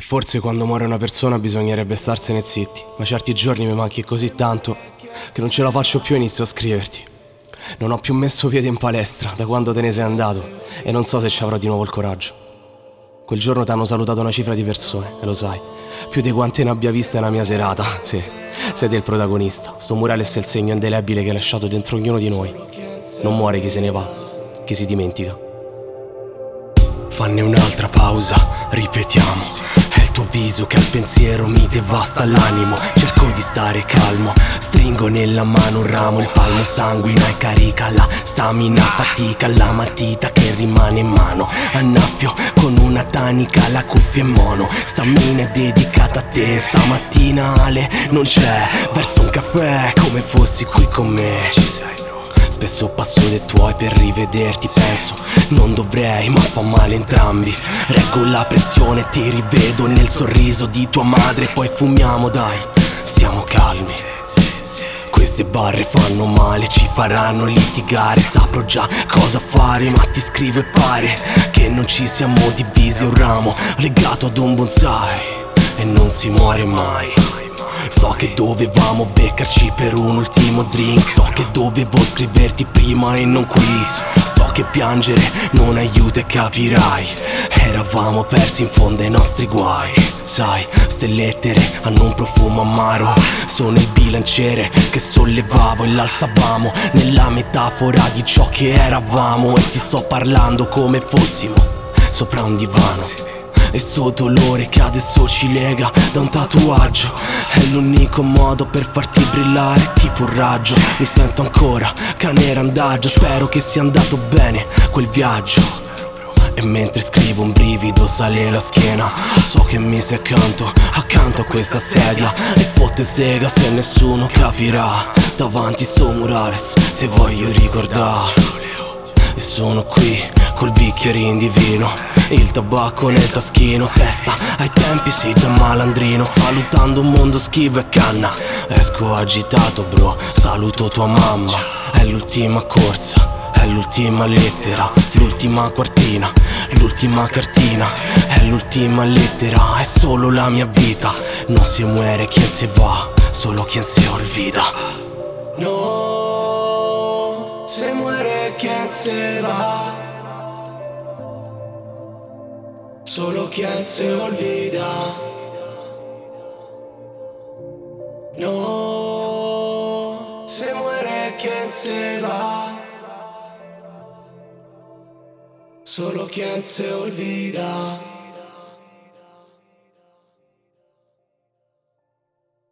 Forse quando muore una persona bisognerebbe starsene zitti, ma certi giorni mi manchi così tanto che non ce la faccio più e inizio a scriverti. Non ho più messo piede in palestra da quando te ne sei andato e non so se ci avrò di nuovo il coraggio. Quel giorno ti hanno salutato una cifra di persone, e lo sai, più di quante ne abbia viste nella mia serata. Sì, sei te il protagonista. Sto murales è il segno indelebile che hai lasciato dentro ognuno di noi. Non muore chi se ne va, chi si dimentica. Fanne un'altra pausa, ripetiamo. È il tuo viso che al pensiero mi devasta l'animo. Cerco di stare calmo, stringo nella mano un ramo. Il palmo sanguina e carica la stamina. Fatica la matita che rimane in mano. Annaffio con una tanica, la cuffia in mono. Stamina è dedicata a te. Stamattina Ale non c'è. Verso un caffè come fossi qui con me. Spesso passo dei tuoi per rivederti, penso non dovrei, ma fa male entrambi. Reggo la pressione, ti rivedo nel sorriso di tua madre. Poi fumiamo, dai, stiamo calmi. Queste barre fanno male, ci faranno litigare. Saprò già cosa fare, ma ti scrivo e pare che non ci siamo divisi. Un ramo legato ad un bonsai e non si muore mai. So che dovevamo beccarci per un ultimo drink. So che dovevo scriverti prima e non qui. So che piangere non aiuta e capirai. Eravamo persi in fondo ai nostri guai. Sai, ste lettere hanno un profumo amaro. Sono il bilanciere che sollevavo e l'alzavamo nella metafora di ciò che eravamo. E ti sto parlando come fossimo sopra un divano. E sto dolore che adesso ci lega da un tatuaggio è l'unico modo per farti brillare tipo un raggio. Mi sento ancora cane randagio. Spero che sia andato bene quel viaggio. E mentre scrivo un brivido sale la schiena. So che mi sei accanto a questa sedia. E fotte sega se nessuno capirà. Davanti sto murales te voglio ricordare. E sono qui col bicchierino di vino, il tabacco nel taschino. Testa ai tempi sì da malandrino, salutando un mondo schivo e canna. Esco agitato bro, saluto tua mamma. È l'ultima corsa, è l'ultima lettera, l'ultima quartina, l'ultima cartina. È l'ultima lettera, è solo la mia vita. Non si muore chi se va, solo chi se olvida. No, se muere chi se va, solo chi se olvida. No, se muere chi se va, solo chi se olvida.